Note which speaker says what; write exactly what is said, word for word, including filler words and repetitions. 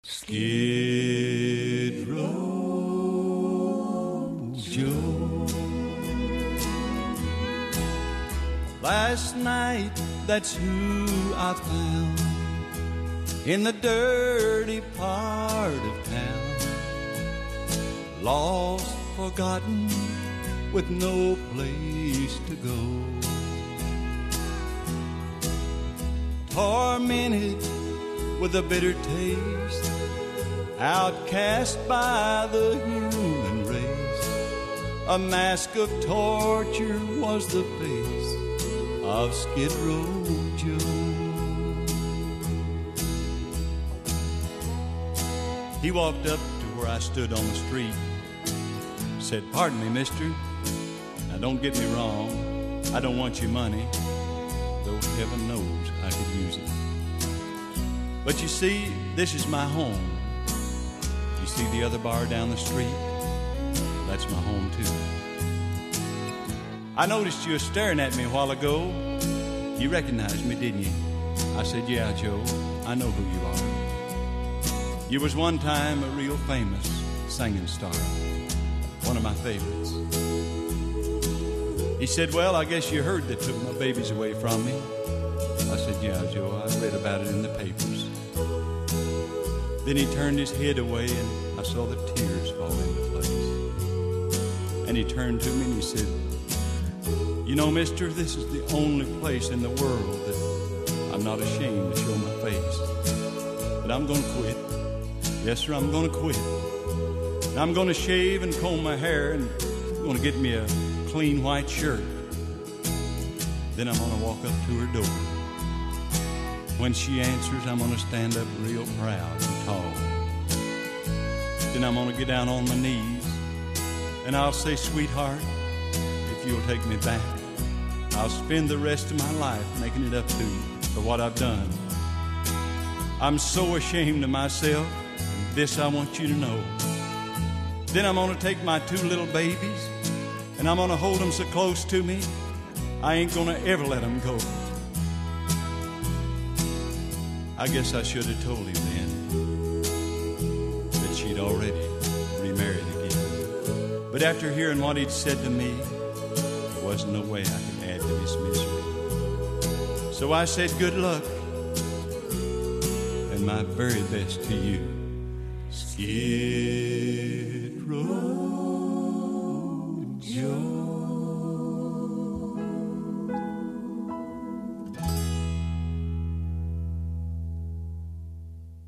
Speaker 1: Skid Row Joe. Last night, that's who I found in the dirty part of town. Lost, forgotten, with no place to go. Tormented with a bitter taste, outcast by the human race. A mask of torture was the face of Skid Row Joe. He walked up to where I stood on the street, said, "Pardon me, mister. Now don't get me wrong, I don't want your money, though heaven knows I could use it. But you see, this is my home. You see the other bar down the street? That's my home too. I noticed you were staring at me a while ago. You recognized me, didn't you?" I said, "Yeah, Joe, I know who you are. You was one time a real famous singing star, one of my favorites." He said, "Well, I guess you heard they took my babies away from me." I said, "Yeah, Joe, I read about it in the papers." Then he turned his head away and I saw the tears fall into place. And he turned to me and he said, "You know, mister, this is the only place in the world that I'm not ashamed to show my face. But I'm going to quit. Yes, sir, I'm going to quit. And I'm going to shave and comb my hair and I'm going to get me a clean white shirt. Then I'm going to walk up to her door. When she answers, I'm going to stand up real proud and tall. Then I'm going to get down on my knees and I'll say, 'Sweetheart, if you'll take me back, I'll spend the rest of my life making it up to you for what I've done. I'm so ashamed of myself, and this I want you to know.' Then I'm going to take my two little babies and I'm going to hold them so close to me, I ain't going to ever let them go." I guess I should have told him then that she'd already remarried again. But after hearing what he'd said to me, there wasn't no way I could add to his misery. So I said, "Good luck and my very best to you, Skid Row Joe."